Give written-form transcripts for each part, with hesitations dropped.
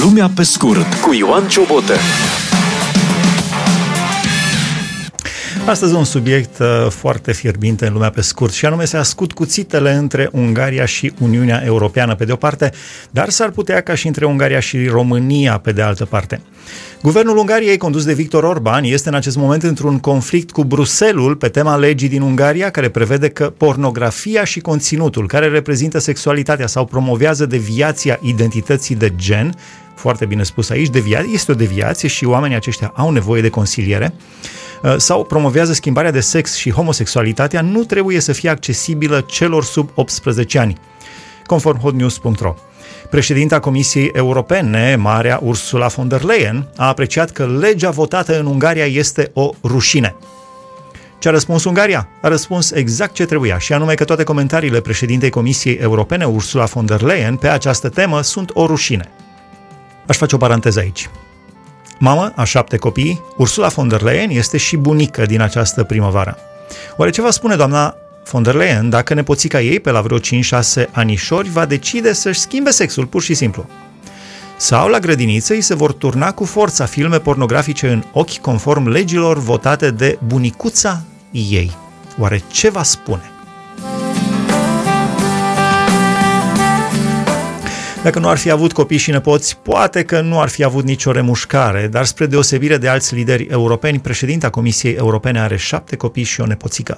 Lumea pe scurt cu Ioan Ciobotă. Astăzi un subiect foarte fierbinte în lumea pe scurt și anume se ascut cuțitele între Ungaria și Uniunea Europeană pe de o parte, dar s-ar putea ca și între Ungaria și România pe de altă parte. Guvernul Ungariei, condus de Viktor Orban, este în acest moment într-un conflict cu Bruxelles pe tema legii din Ungaria care prevede că pornografia și conținutul care reprezintă sexualitatea sau promovează deviația identității de gen, foarte bine spus aici, este o deviație și oamenii aceștia au nevoie de consiliere, sau promovează schimbarea de sex și homosexualitatea, nu trebuie să fie accesibilă celor sub 18 ani, conform hotnews.ro. Președinta Comisiei Europene, Marea Ursula von der Leyen, a apreciat că legea votată în Ungaria este o rușine. Ce a răspuns Ungaria? A răspuns exact ce trebuia, și anume că toate comentariile președintei Comisiei Europene, Ursula von der Leyen, pe această temă sunt o rușine. Aș face o paranteză aici. Mamă a 7 copii, Ursula von der Leyen este și bunică din această primăvară. Oare ce va spune doamna von der Leyen dacă nepoțica ei, pe la vreo 5-6 anișori, va decide să-și schimbe sexul, pur și simplu? Sau la grădiniță îi se vor turna cu forța filme pornografice în ochi conform legilor votate de bunicuța ei? Oare ce va spune? Dacă nu ar fi avut copii și nepoți, poate că nu ar fi avut nicio remușcare, dar spre deosebire de alți lideri europeni, președinta Comisiei Europene are 7 copii și o nepoțică.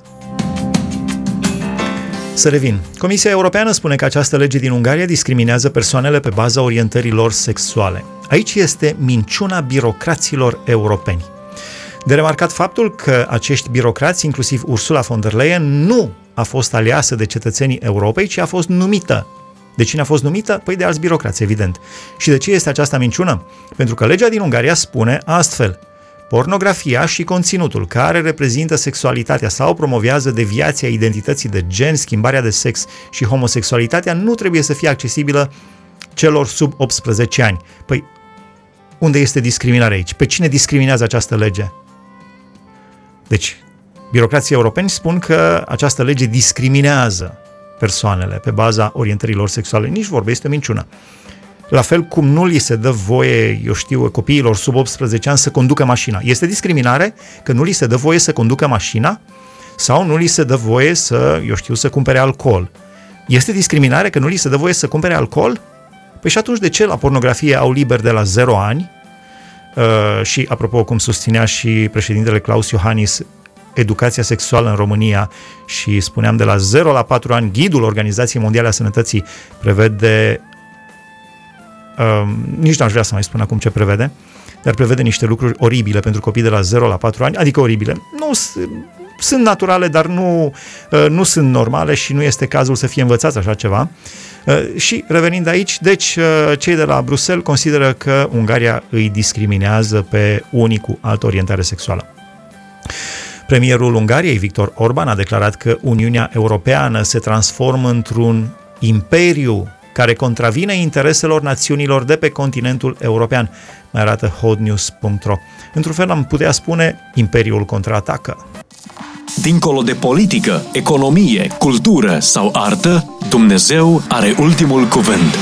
Să revin. Comisia Europeană spune că această lege din Ungaria discriminează persoanele pe baza orientărilor sexuale. Aici este minciuna birocraților europeni. De remarcat faptul că acești birocrați, inclusiv Ursula von der Leyen, nu a fost aleasă de cetățenii Europei, ci a fost numită. De cine a fost numită? Păi de alți birocrați, evident. Și de ce este această minciună? Pentru că legea din Ungaria spune astfel: pornografia și conținutul care reprezintă sexualitatea sau promovează deviația identității de gen, schimbarea de sex și homosexualitatea nu trebuie să fie accesibilă celor sub 18 ani. Păi, unde este discriminarea aici? Pe cine discriminează această lege? Deci, birocrații europeni spun că această lege discriminează persoanele pe baza orientărilor sexuale. Nici vorbe, este o minciună. La fel cum nu li se dă voie, copiilor sub 18 ani să conducă mașina. Este discriminare că nu li se dă voie să conducă mașina sau nu li se dă voie să cumpere alcool. Este discriminare că nu li se dă voie să cumpere alcool? Păi și atunci de ce la pornografie au liber de la 0 ani? Și apropo, cum susținea și președintele Klaus Iohannis, educația sexuală în România, și spuneam de la 0 la 4 ani, ghidul Organizației Mondiale a Sănătății prevede, nici n-aș vrea să mai spun acum ce prevede, dar prevede niște lucruri oribile pentru copii de la 0 la 4 ani, adică oribile. Nu sunt naturale, dar nu sunt normale și nu este cazul să fie învățați așa ceva. Și revenind aici, deci cei de la Bruxelles consideră că Ungaria îi discriminează pe unii cu altă orientare sexuală. Premierul Ungariei, Viktor Orban, a declarat că Uniunea Europeană se transformă într-un imperiu care contravine intereselor națiunilor de pe continentul european, mai arată hotnews.ro. Într-un fel am putea spune, imperiul contraatacă. Dincolo de politică, economie, cultură sau artă, Dumnezeu are ultimul cuvânt.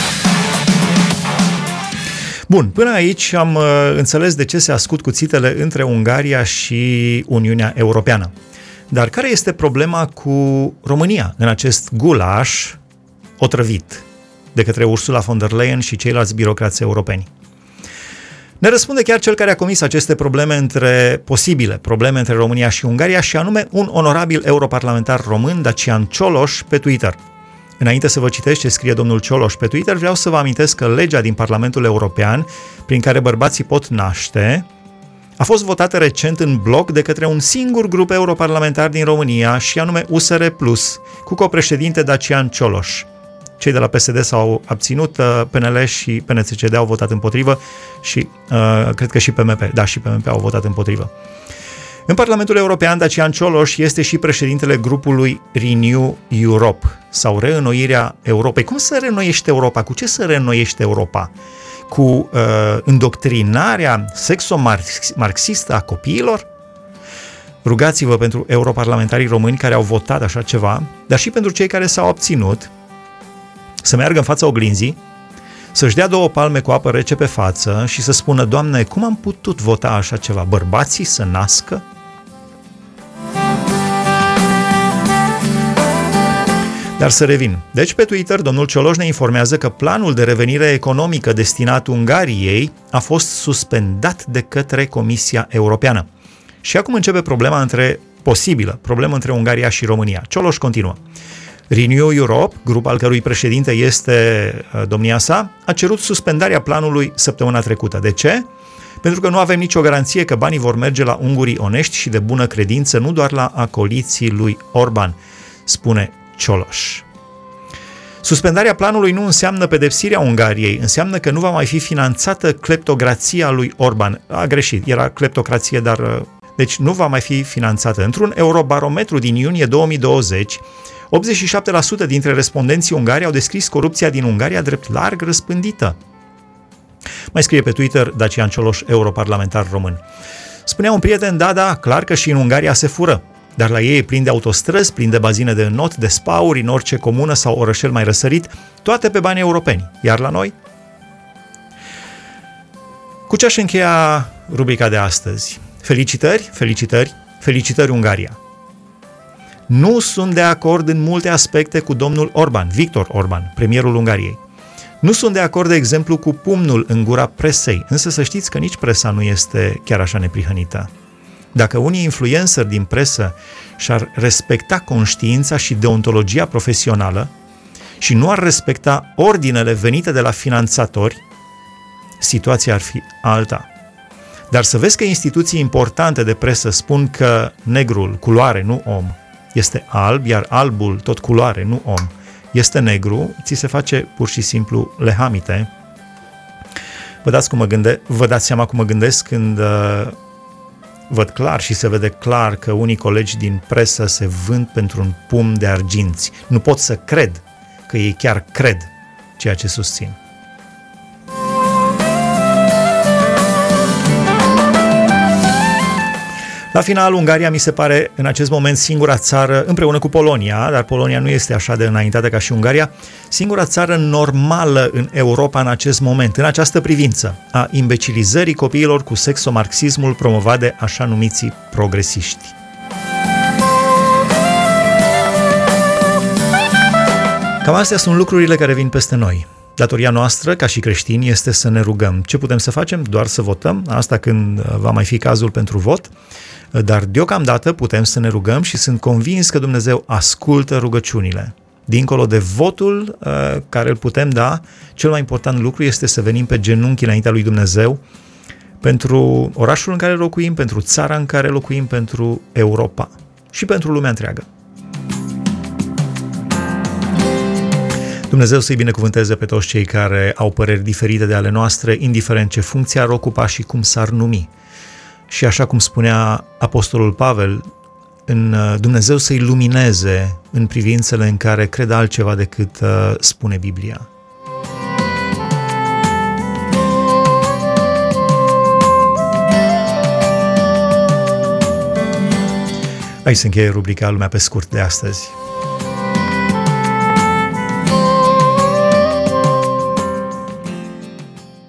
Bun, până aici am înțeles de ce se ascut cuțitele între Ungaria și Uniunea Europeană. Dar care este problema cu România în acest gulaș otrăvit de către Ursula von der Leyen și ceilalți birocrați europeni? Ne răspunde chiar cel care a comis aceste posibile probleme între România și Ungaria, și anume un onorabil europarlamentar român, Dacian Cioloș, pe Twitter. Înainte să vă citesc ce scrie domnul Cioloș pe Twitter, vreau să vă amintesc că legea din Parlamentul European, prin care bărbații pot naște, a fost votată recent în bloc de către un singur grup europarlamentar din România, și anume USR+, cu copreședinte Dacian Cioloș. Cei de la PSD s-au abținut, PNL și PNCCD au votat împotrivă și cred că și PMP, și PMP au votat împotrivă. În Parlamentul European, Dacian Cioloș este și președintele grupului Renew Europe, sau Reînnoirea Europei. Cum să reînnoiește Europa? Cu ce să reînnoiește Europa? Cu îndoctrinarea sexomarxistă a copiilor? Rugați-vă pentru europarlamentarii români care au votat așa ceva, dar și pentru cei care s-au abținut, să meargă în fața oglinzii, să-și dea 2 palme cu apă rece pe față și să spună: Doamne, cum am putut vota așa ceva? Bărbații să nască? Dar să revin. Deci pe Twitter, domnul Cioloș ne informează că planul de revenire economică destinat Ungariei a fost suspendat de către Comisia Europeană. Și acum începe posibilă problemă între Ungaria și România. Cioloș continuă. Renew Europe, grup al cărui președinte este domnia sa, a cerut suspendarea planului săptămâna trecută. De ce? Pentru că nu avem nicio garanție că banii vor merge la ungurii onești și de bună credință, nu doar la acoliții lui Orban, spune Cioloș. Suspendarea planului nu înseamnă pedepsirea Ungariei, înseamnă că nu va mai fi finanțată cleptocrația lui Orban. A greșit, era cleptocrație, dar... Deci nu va mai fi finanțată. Într-un Eurobarometru din iunie 2020, 87% dintre respondenții ungari au descris corupția din Ungaria drept larg răspândită. Mai scrie pe Twitter Dacian Cioloș, europarlamentar român. Spunea un prieten, da, clar că și în Ungaria se fură, dar la ei e plin de autostrăzi, plin de bazine de înot, de spauri în orice comună sau orășel mai răsărit, toate pe bani europeni. Iar la noi? Cu ce aș încheia rubrica de astăzi? Felicitări Ungaria! Nu sunt de acord în multe aspecte cu domnul Orban, Victor Orban, premierul Ungariei. Nu sunt de acord, de exemplu, cu pumnul în gura presei, însă să știți că nici presa nu este chiar așa neprihănită. Dacă unii influenceri din presă și-ar respecta conștiința și deontologia profesională și nu ar respecta ordinele venite de la finanțatori, situația ar fi alta. Dar să vezi că instituții importante de presă spun că negrul, culoare, nu om, este alb, iar albul, tot culoare, nu om, este negru, ți se face pur și simplu lehamite. Vă dați seama cum mă gândesc când văd clar și se vede clar că unii colegi din presă se vând pentru un pumn de arginți. Nu pot să cred că ei chiar cred ceea ce susțin. La final, Ungaria mi se pare în acest moment singura țară, împreună cu Polonia, dar Polonia nu este așa de înaintată ca și Ungaria, singura țară normală în Europa în acest moment, în această privință, a imbecilizării copiilor cu sexomarxismul promovat de așa numiții progresiști. Cam astea sunt lucrurile care vin peste noi. Datoria noastră, ca și creștini, este să ne rugăm. Ce putem să facem? Doar să votăm, asta când va mai fi cazul pentru vot, dar deocamdată putem să ne rugăm și sunt convins că Dumnezeu ascultă rugăciunile. Dincolo de votul care îl putem da, cel mai important lucru este să venim pe genunchi înaintea lui Dumnezeu pentru orașul în care locuim, pentru țara în care locuim, pentru Europa și pentru lumea întreagă. Dumnezeu să-i binecuvânteze pe toți cei care au păreri diferite de ale noastre, indiferent ce funcție ar ocupa și cum s-ar numi. Și așa cum spunea Apostolul Pavel, în Dumnezeu să-i lumineze în privințele în care cred altceva decât spune Biblia. Aici se încheie rubrica Lumea pe scurt de astăzi.